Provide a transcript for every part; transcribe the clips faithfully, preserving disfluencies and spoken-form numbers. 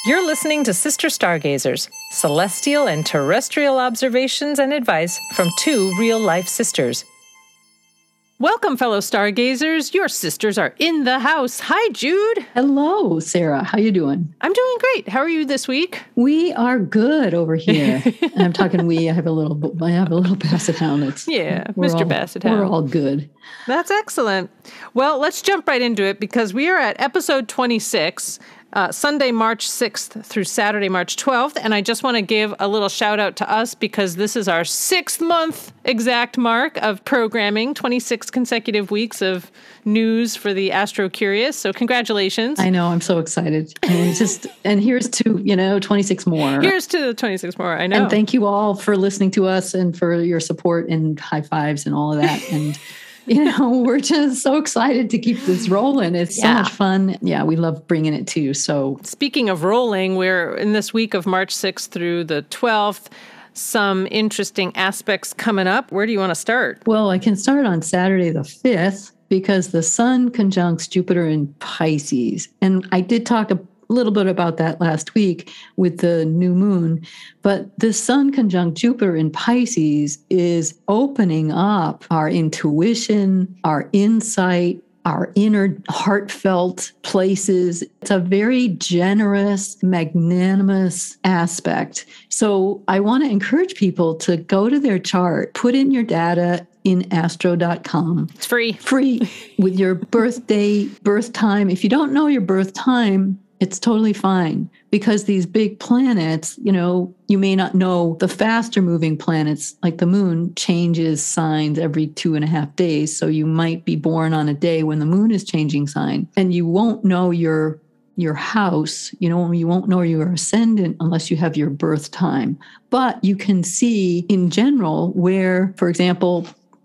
You're listening to Sister Stargazers, celestial and terrestrial observations and advice from two real-life sisters. Welcome, fellow stargazers. Your sisters are in the house. Hi, Jude. Hello, Sarah. How you doing? I'm doing great. How are you this week? We are good over here. And I'm talking we. I have a little. I have a little basset hound. It's, yeah, Mister All, Basset Hound. We're all good. That's excellent. Well, let's jump right into it because we are at episode twenty-six. Uh, Sunday, March sixth through Saturday, March twelfth. And I just want to give a little shout out to us because this is our sixth month exact mark of programming, twenty-six consecutive weeks of news for the Astro Curious. So congratulations. I know. I'm so excited. And just and here's to, you know, twenty-six more. Here's to the twenty-six more. I know. And thank you all for listening to us and for your support and high fives and all of that. And you know, we're just so excited to keep this rolling. It's yeah. so much fun. Yeah, we love bringing it to you. So speaking of rolling, we're in this week of March sixth through the twelfth. Some interesting aspects coming up. Where do you want to start? Well, I can start on Saturday the fifth because the sun conjuncts Jupiter in Pisces. And I did talk a little bit about that last week with the new moon, but the sun conjunct Jupiter in Pisces is opening up our intuition, our insight, our inner heartfelt places. It's a very generous, magnanimous aspect. So I want to encourage people to go to their chart, put in your data in astro dot com. It's free. Free with your birthday, birth time. If you don't know your birth time, it's totally fine because these big planets, you know, you may not know the faster moving planets like the moon changes signs every two and a half days. So you might be born on a day when the moon is changing sign and you won't know your your house, you know, you won't know your ascendant unless you have your birth time. But you can see in general where, for example,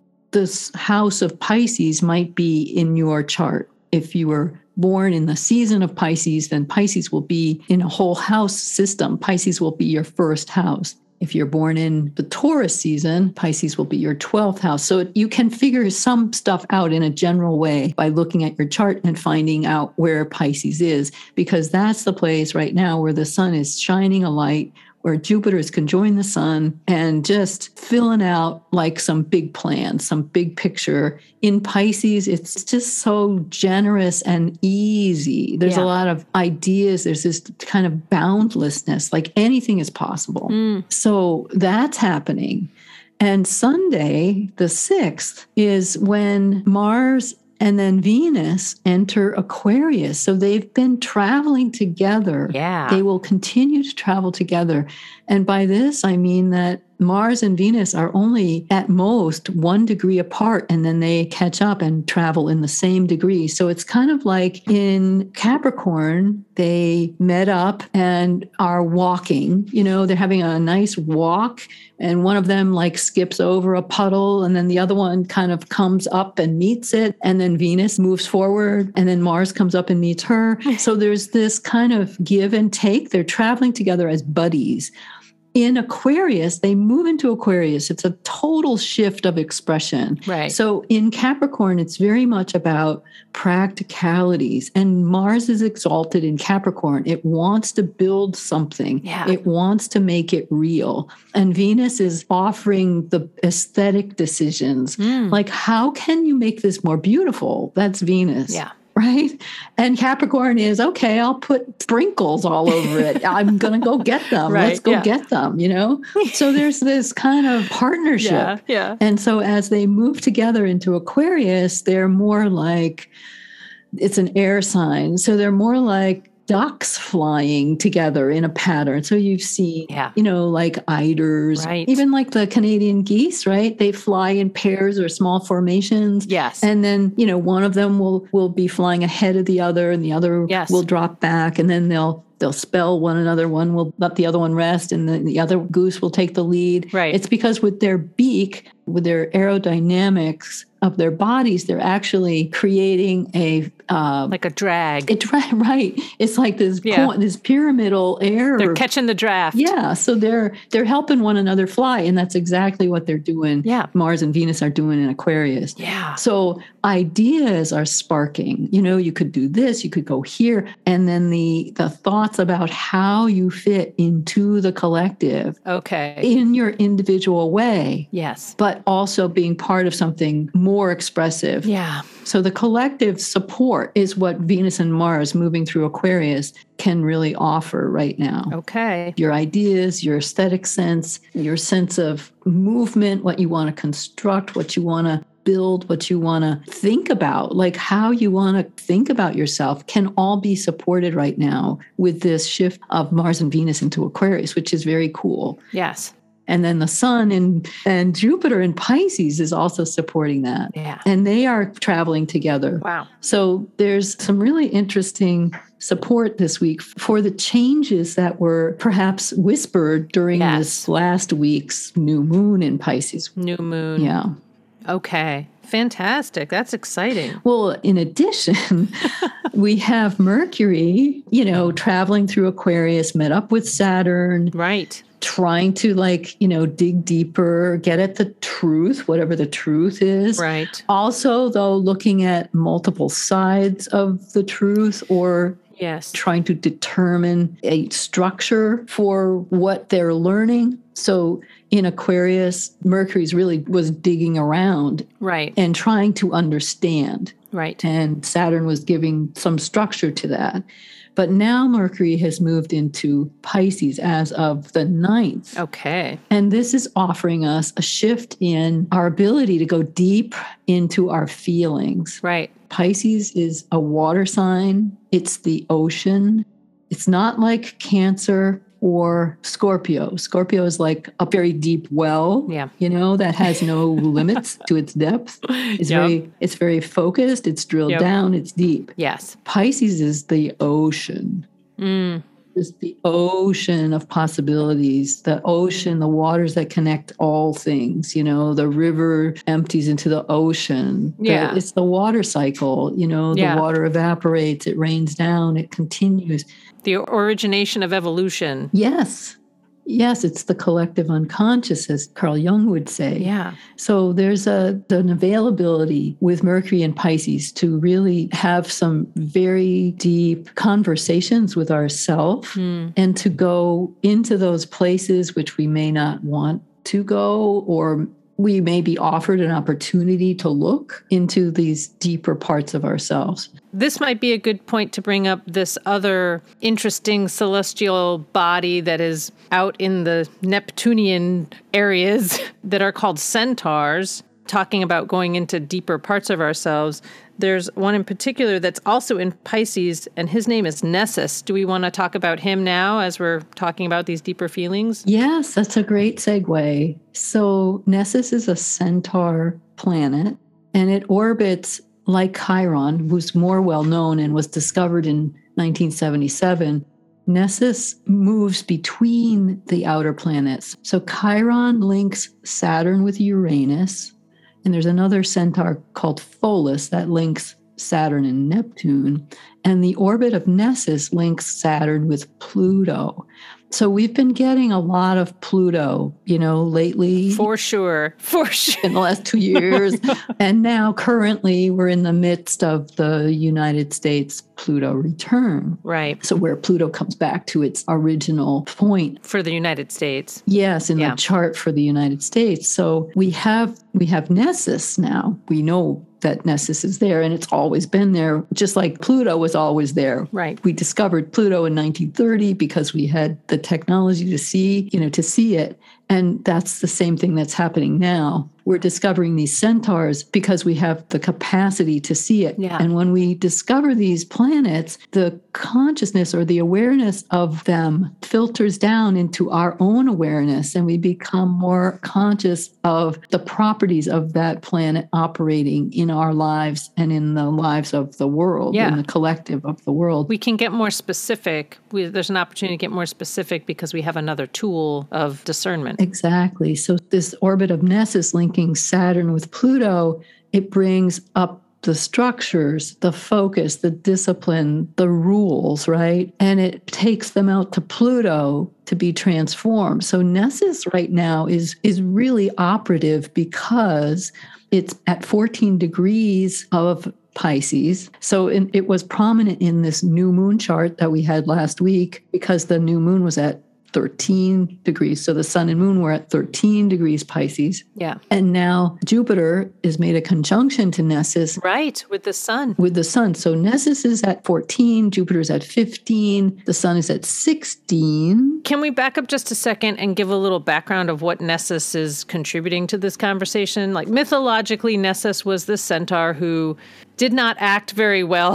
this house of Pisces might be in your chart. If you were born in the season of Pisces, then Pisces will be in a whole house system. Pisces will be your first house. If you're born in the Taurus season, Pisces will be your twelfth house. So you can figure some stuff out in a general way by looking at your chart and finding out where Pisces is, because that's the place right now where the sun is shining a light, where Jupiter is conjoining the sun and just filling out like some big plan, some big picture. In Pisces, it's just so generous and easy. There's yeah. a lot of ideas. There's this kind of boundlessness, like anything is possible. Mm. So that's happening. And Sunday, the sixth, is when Mars and then Venus enter Aquarius. So they've been traveling together. Yeah. They will continue to travel together. And by this, I mean that Mars and Venus are only at most one degree apart, and then they catch up and travel in the same degree. So it's kind of like in Capricorn, they met up and are walking. You know, they're having a nice walk, and one of them like skips over a puddle, and then the other one kind of comes up and meets it, and then Venus moves forward, and then Mars comes up and meets her. So there's this kind of give and take. They're traveling together as buddies. In Aquarius, they move into Aquarius. It's a total shift of expression. Right. So in Capricorn, it's very much about practicalities. And Mars is exalted in Capricorn. It wants to build something. Yeah. It wants to make it real. And Venus is offering the aesthetic decisions. Mm. Like, how can you make this more beautiful? That's Venus. Yeah. Right? And Capricorn is, okay, I'll put sprinkles all over it. I'm going to go get them. Right, Let's go yeah. get them, you know? So there's this kind of partnership. Yeah, yeah. And so as they move together into Aquarius, they're more like, it's an air sign. So they're more like ducks flying together in a pattern. So you've seen, yeah. you know, like eiders, right. even like the Canadian geese, right? They fly in pairs or small formations. Yes. And then, you know, one of them will, will be flying ahead of the other and the other yes. will drop back, and then they'll They'll spell one another. One will let the other one rest, and then the other goose will take the lead. Right. It's because with their beak, with their aerodynamics of their bodies, they're actually creating a uh, like a drag. it right. It's like this Yeah. point, this pyramidal air. They're catching the draft. Yeah, so they're they're helping one another fly, and that's exactly what they're doing. Yeah. Mars and Venus are doing in Aquarius. Yeah. So ideas are sparking. You know, you could do this, you could go here, and then the the thoughts about how you fit into the collective Okay. in your individual way, Yes. but also being part of something more expressive. Yeah. So the collective support is what Venus and Mars moving through Aquarius can really offer right now. Okay. Your ideas, your aesthetic sense, your sense of movement, what you want to construct, what you want to build, what you want to think about, like how you want to think about yourself, can all be supported right now with this shift of Mars and Venus into Aquarius, which is very cool. Yes. And then the sun and, and Jupiter in Pisces is also supporting that. Yeah. And they are traveling together. Wow. So there's some really interesting support this week for the changes that were perhaps whispered during Yes. this last week's new moon in Pisces. New moon. Yeah. Okay. Fantastic. That's exciting. Well, in addition, we have Mercury, you know, traveling through Aquarius, met up with Saturn, Right. trying to like, you know, dig deeper, get at the truth, whatever the truth is. Right. Also, though, looking at multiple sides of the truth or Yes. trying to determine a structure for what they're learning. So in Aquarius, Mercury's really was digging around Right. and trying to understand. Right. And Saturn was giving some structure to that. But now Mercury has moved into Pisces as of the ninth. Okay. And this is offering us a shift in our ability to go deep into our feelings. Right. Pisces is a water sign. It's the ocean. It's not like Cancer or Scorpio. Scorpio is like a very deep well, Yeah. you know, that has no limits to its depth. It's Yep. very it's very focused, it's drilled Yep. down, it's deep. Yes. Pisces is the ocean. Mm. It's the ocean of possibilities, the ocean, the waters that connect all things. You know, the river empties into the ocean. The- Yeah. it's the water cycle. You know, the Yeah. water evaporates, it rains down, it continues. The origination of evolution. Yes. Yes, it's the collective unconscious, as Carl Jung would say. Yeah. So there's a an availability with Mercury and Pisces to really have some very deep conversations with ourselves Mm. and to go into those places which we may not want to go, or we may be offered an opportunity to look into these deeper parts of ourselves. This might be a good point to bring up this other interesting celestial body that is out in the Neptunian areas that are called centaurs, talking about going into deeper parts of ourselves. There's one in particular that's also in Pisces, and his name is Nessus. Do we want to talk about him now as we're talking about these deeper feelings? Yes, that's a great segue. So Nessus is a centaur planet, and it orbits like Chiron, who's more well known and was discovered in nineteen seventy-seven. Nessus moves between the outer planets. So Chiron links Saturn with Uranus, and there's another centaur called Pholus that links Saturn and Neptune. And the orbit of Nessus links Saturn with Pluto. So we've been getting a lot of Pluto, you know, lately. For sure. For sure. In the last two years. And now currently we're in the midst of the United States Pluto return. Right. So where Pluto comes back to its original point. For the United States. Yes, in Yeah. the chart for the United States. So we have we have Nessus now. We know that Nessus is there, and it's always been there, just like Pluto was always there. Right. We discovered Pluto in nineteen thirty because we had the technology to see, you know, to see it. And that's the same thing that's happening now. We're discovering these centaurs because we have the capacity to see it. Yeah. And when we discover these planets, the consciousness or the awareness of them filters down into our own awareness, and we become more conscious of the properties of that planet operating in our lives and in the lives of the world, Yeah. in the collective of the world. We can get more specific. We, there's an opportunity to get more specific because we have another tool of discernment. Exactly. So this orbit of Nessus linking Saturn with Pluto, it brings up the structures, the focus, the discipline, the rules, right? And it takes them out to Pluto to be transformed. So Nessus right now is, is really operative because it's at fourteen degrees of Pisces. So in, it was prominent in this new moon chart that we had last week because the new moon was at thirteen degrees. So the sun and moon were at thirteen degrees Pisces. Yeah. And now Jupiter is made a conjunction to Nessus. Right, with the sun. With the sun. So Nessus is at fourteen, Jupiter's at fifteen, the sun is at sixteen. Can we back up just a second and give a little background of what Nessus is contributing to this conversation? Like mythologically, Nessus was this centaur who did not act very well.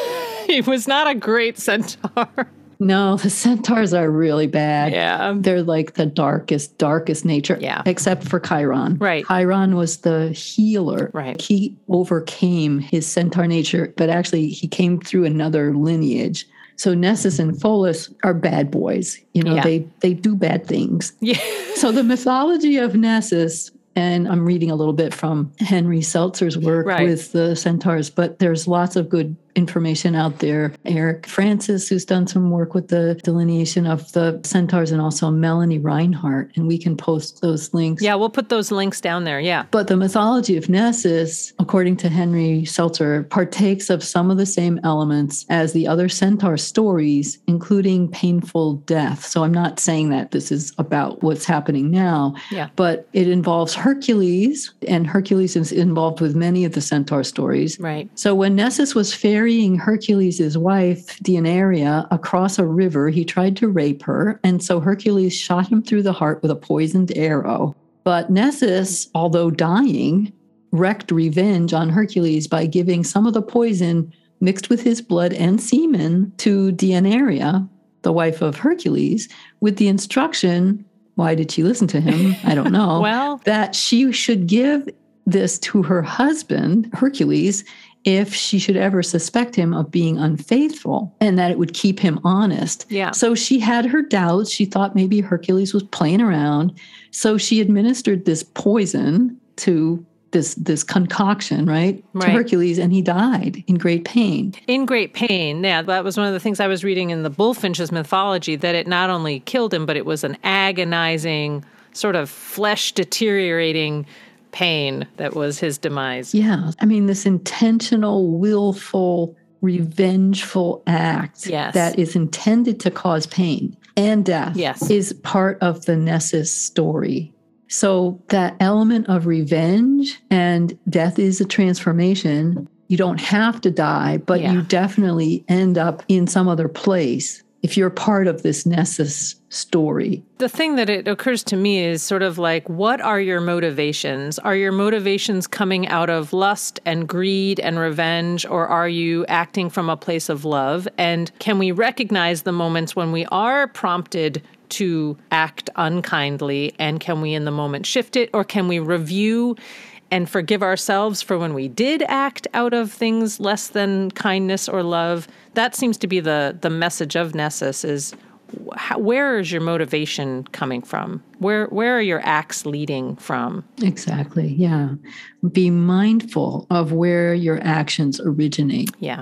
He was not a great centaur. No, the centaurs are really bad. Yeah. They're like the darkest, darkest nature. Yeah. Except for Chiron. Right. Chiron was the healer. Right. He overcame his centaur nature, but actually he came through another lineage. So Nessus and Pholus are bad boys. You know, Yeah. they they do bad things. Yeah. So the mythology of Nessus, and I'm reading a little bit from Henry Seltzer's work Right. with the centaurs, but there's lots of good information out there. Eric Francis, who's done some work with the delineation of the centaurs, and also Melanie Reinhardt, and we can post those links. Yeah, we'll put those links down there. Yeah. But the mythology of Nessus, according to Henry Seltzer, partakes of some of the same elements as the other centaur stories, including painful death. So I'm not saying that this is about what's happening now, Yeah. but it involves Hercules, and Hercules is involved with many of the centaur stories. Right. So when Nessus was ferrying Hercules' wife, Deianeira, across a river, he tried to rape her, and so Hercules shot him through the heart with a poisoned arrow. But Nessus, although dying, wreaked revenge on Hercules by giving some of the poison mixed with his blood and semen to Deianeira, the wife of Hercules, with the instruction, why did she listen to him? I don't know. Well, that she should give this to her husband, Hercules, if she should ever suspect him of being unfaithful, and that it would keep him honest. Yeah. So she had her doubts. She thought maybe Hercules was playing around. So she administered this poison to this, this concoction, right, Right. to Hercules, and he died in great pain. in great pain. Yeah, that was one of the things I was reading in the Bullfinch's mythology, that it not only killed him, but it was an agonizing, sort of flesh deteriorating pain that was his demise. Yeah. I mean, this intentional, willful, revengeful act Yes. that is intended to cause pain and death Yes. is part of the Nessus story. So that element of revenge, and death is a transformation. You don't have to die, but Yeah. you definitely end up in some other place if you're part of this Nessus story. The thing that it occurs to me is sort of like, what are your motivations? Are your motivations coming out of lust and greed and revenge, or are you acting from a place of love? And can we recognize the moments when we are prompted to act unkindly, and can we in the moment shift it, or can we review and forgive ourselves for when we did act out of things less than kindness or love? That seems to be the the message of Nessus, is how, where is your motivation coming from? Where where are your acts leading from? Exactly. Yeah. Be mindful of where your actions originate. Yeah.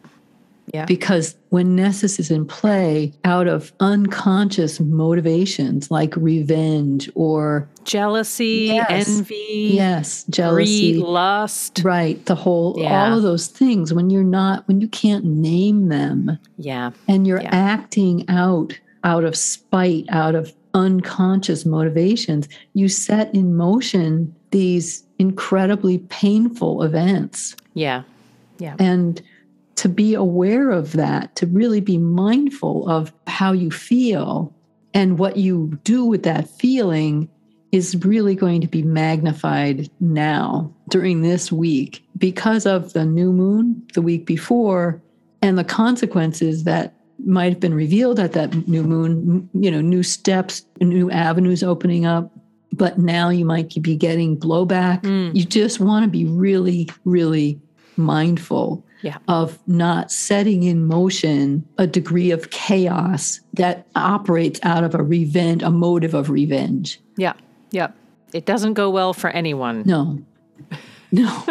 Yeah. Because when Nessus is in play out of unconscious motivations like revenge or Jealousy, Yes. envy, yes, jealousy, greed, lust. right, the whole Yeah. all of those things, when you're not when you can't name them Yeah. and you're Yeah. acting out out of spite, out of unconscious motivations, you set in motion these incredibly painful events. Yeah. Yeah. And to be aware of that, to really be mindful of how you feel and what you do with that feeling, is really going to be magnified now during this week because of the new moon the week before and the consequences that might have been revealed at that new moon, you know, new steps, new avenues opening up. But now you might be getting blowback. Mm. You just want to be really, really mindful Yeah. of not setting in motion a degree of chaos that operates out of a revenge, a motive of revenge. Yeah. Yeah. It doesn't go well for anyone. No. No.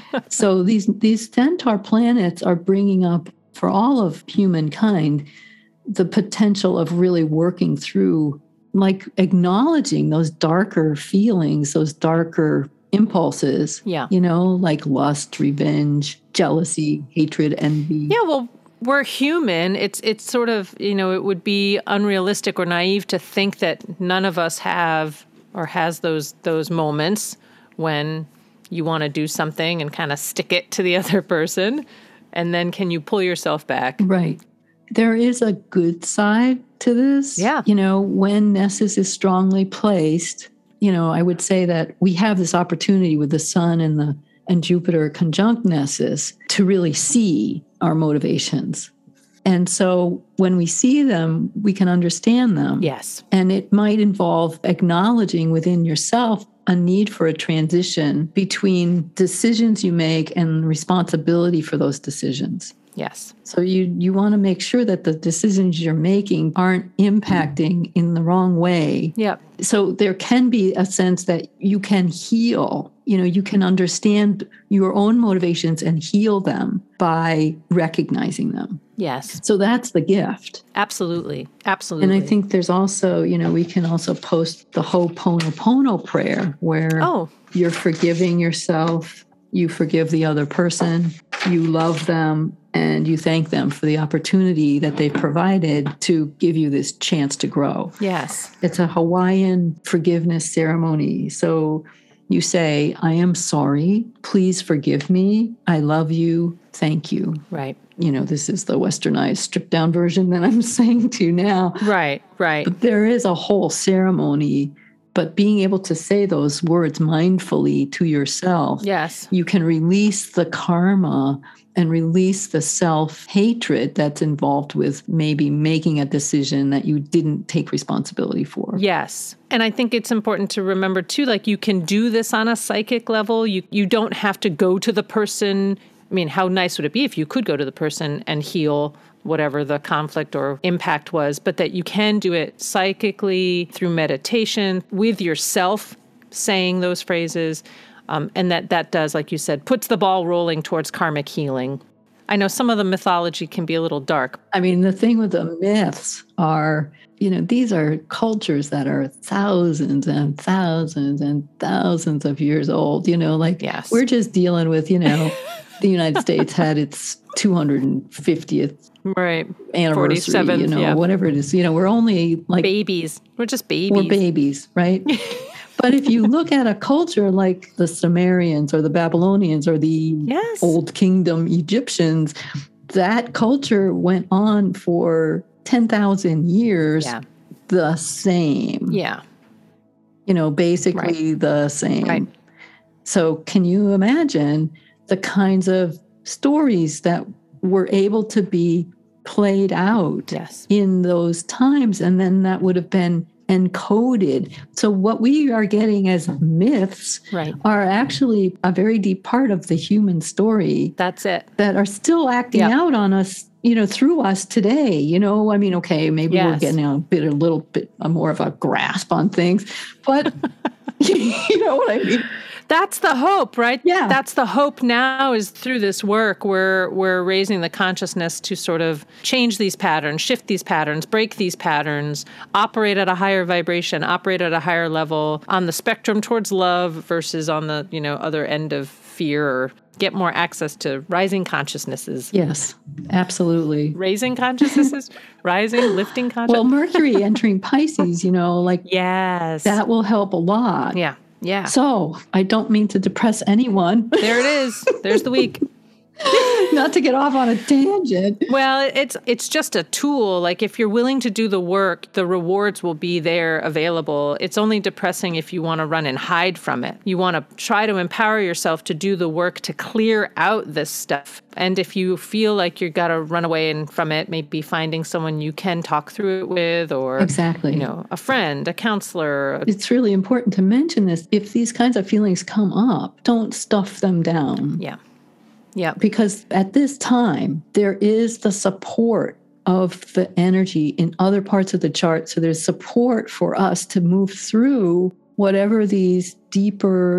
So these these centaur planets are bringing up for all of humankind the potential of really working through, like acknowledging those darker feelings, those darker impulses. Yeah. You know, like lust, revenge, jealousy, hatred, envy. Yeah, well, we're human. It's it's sort of, you know, it would be unrealistic or naive to think that none of us have or has those those moments when you want to do something and kind of stick it to the other person. And then can you pull yourself back? Right. There is a good side to this. Yeah. You know, when Nessus is strongly placed, you know, I would say that we have this opportunity with the sun and the and Jupiter conjunct Nessus to really see our motivations. And so when we see them, we can understand them. Yes. And it might involve acknowledging within yourself a need for a transition between decisions you make and responsibility for those decisions. Yes. So you you want to make sure that the decisions you're making aren't impacting in the wrong way. Yep. So there can be a sense that you can heal. You know, you can understand your own motivations and heal them by recognizing them. Yes. So that's the gift. Absolutely. Absolutely. And I think there's also, you know, we can also post the Ho'oponopono prayer where Oh. you're forgiving yourself, you forgive the other person, you love them, and you thank them for the opportunity that they've provided to give you this chance to grow. Yes. It's a Hawaiian forgiveness ceremony. So you say, I am sorry. Please forgive me. I love you. Thank you. Right. You know, this is the westernized, stripped down version that I'm saying to you now. Right. Right. But there is a whole ceremony. But being able to say those words mindfully to yourself, Yes. you can release the karma and release the self-hatred that's involved with maybe making a decision that you didn't take responsibility for. Yes. And I think it's important to remember too, like you can do this on a psychic level. You you don't have to go to the person. I mean, how nice would it be if you could go to the person and heal whatever the conflict or impact was, but that you can do it psychically through meditation with yourself saying those phrases. Um, and that that does, like you said, puts the ball rolling towards karmic healing. I know some of the mythology can be a little dark. I mean, the thing with the myths are, you know, these are cultures that are thousands and thousands and thousands of years old, you know, like Yes. we're just dealing with, you know, the United States had its two hundred fiftieth Right. anniversary, forty-seventh, you know, yeah. whatever it is. You know, we're only like Babies. We're just babies. we're babies, right? But if you look at a culture like the Sumerians or the Babylonians or the Yes. Old Kingdom Egyptians, that culture went on for ten thousand years Yeah. the same. Yeah. You know, basically the same. Right. So can you imagine the kinds of stories that were able to be played out Yes. in those times? And then that would have been encoded. So what we are getting as myths Right. are actually a very deep part of the human story That's it. that are still acting Yeah. out on us, you know, through us today. You know, I mean, okay, maybe we're Yes. getting a bit, a little bit more of a grasp on things, but you know what I mean? That's the hope, right? Yeah. That's the hope now is through this work we're we're raising the consciousness to sort of change these patterns, shift these patterns, break these patterns, operate at a higher vibration, operate at a higher level on the spectrum towards love versus on the, you know, other end of fear, or get more access to rising consciousnesses. Yes, absolutely. Raising consciousnesses, rising, lifting Well, consciousness. Mercury entering Pisces, you know, like Yes. that will help a lot. Yeah. Yeah. So I don't mean to depress anyone, There it is. There's the week. not to get off on a tangent. Well, it's it's just a tool. Like if you're willing to do the work, the rewards will be there available. It's only depressing if you want to run and hide from it. You want to try to empower yourself to do the work to clear out this stuff. And if you feel like you've got to run away and from it, maybe finding someone you can talk through it with, or Exactly. you know, a friend, a counselor. It's really important to mention this. If these kinds of feelings come up, don't stuff them down. Yeah. Yeah. Because at this time, there is the support of the energy in other parts of the chart. So there's support for us to move through whatever these deeper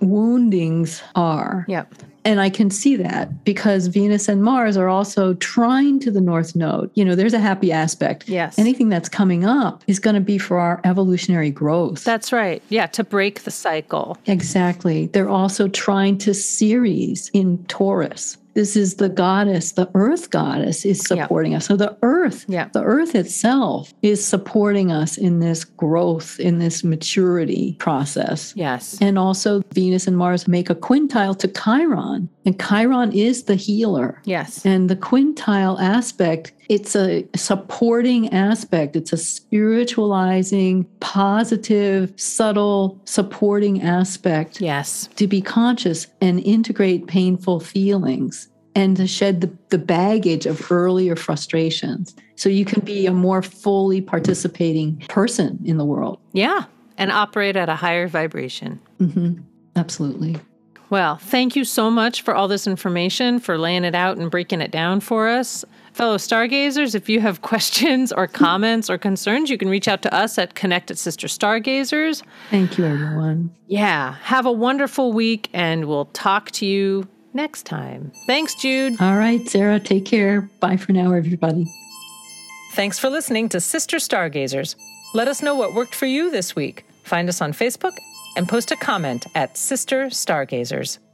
woundings are. Yep. And I can see that because Venus and Mars are also trine to the North Node. You know, there's a happy aspect. Yes. Anything that's coming up is going to be for our evolutionary growth. That's right. Yeah, to break the cycle. Exactly. They're also trine to Ceres in Taurus. This is the goddess, the earth goddess is supporting yeah. us. So the earth, yeah. the earth itself is supporting us in this growth, in this maturity process. Yes. And also Venus and Mars make a quintile to Chiron. And Chiron is the healer. Yes. And the quintile aspect, it's a supporting aspect. It's a spiritualizing, positive, subtle, supporting aspect. Yes. To be conscious and integrate painful feelings and to shed the, the baggage of earlier frustrations. So you can be a more fully participating person in the world. Yeah. And operate at a higher vibration. Mm-hmm. Absolutely. Well, thank you so much for all this information, for laying it out and breaking it down for us. Fellow stargazers, if you have questions or comments or concerns, you can reach out to us at Connected Sister Stargazers. Thank you, everyone. Yeah. Have a wonderful week, and we'll talk to you next time. Thanks, Jude. All right, Sarah, take care. Bye for now, everybody. Thanks for listening to Sister Stargazers. Let us know what worked for you this week. Find us on Facebook and post a comment at Sister Stargazers.